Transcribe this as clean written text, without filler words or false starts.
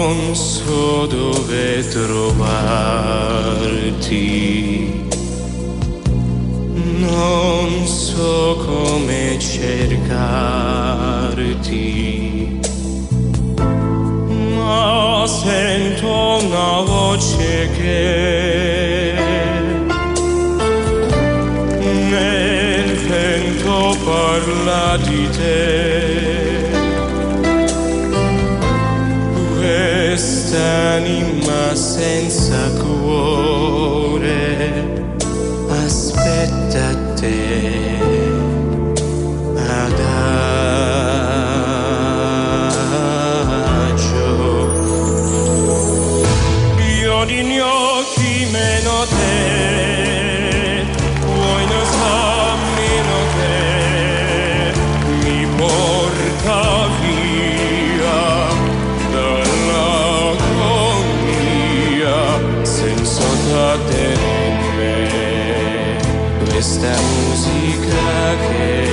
Non so dove trovarti, non so come cercarti, ma sento una voce che nel vento parla di te. Quest'anima senza cuore aspetta te. Adagio, io di gnocchi meno te, vuoi non sa meno te, mi porta via dall'agonia senza te in me, questa musica che